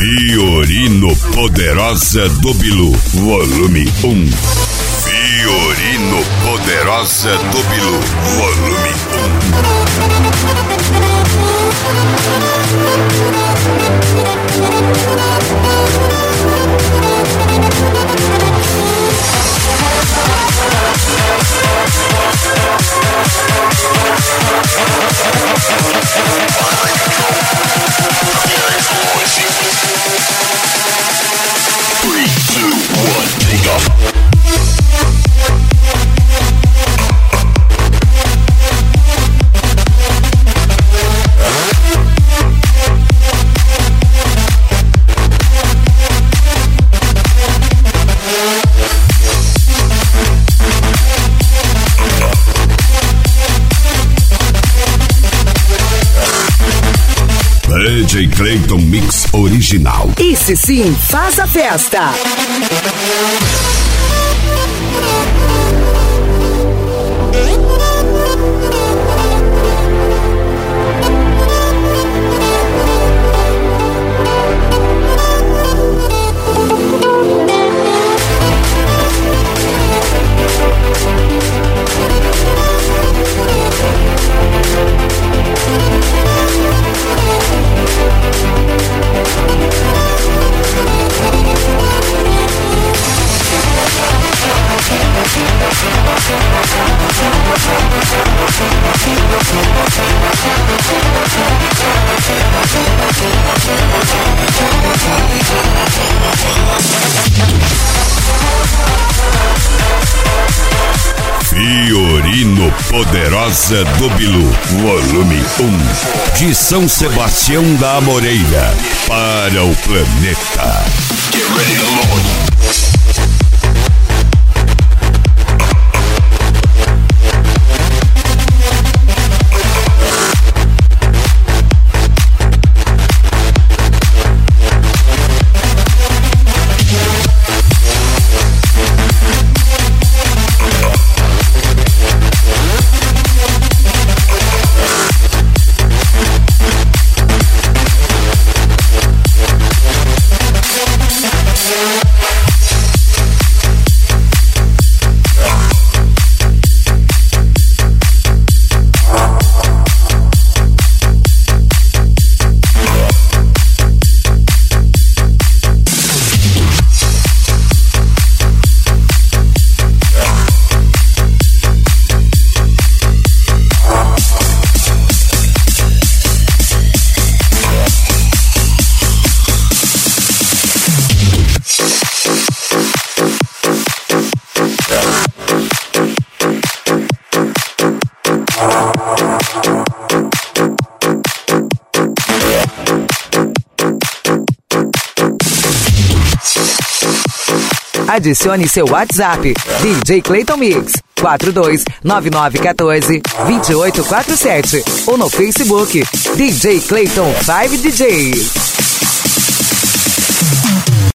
Fiorino Poderosa do Bilu, volume 1. Fiorino Poderosa do Bilu, volume 3, 2, 1, take off. DJ Clayton Mix original. Esse sim faz a festa. Fiorino Poderosa do Bilu, volume 1. De São Sebastião da Amoreira para o planeta. Get ready to load. Adicione seu WhatsApp, DJ Clayton Mix, 429914-2847 ou no Facebook, DJ Clayton 5 DJs.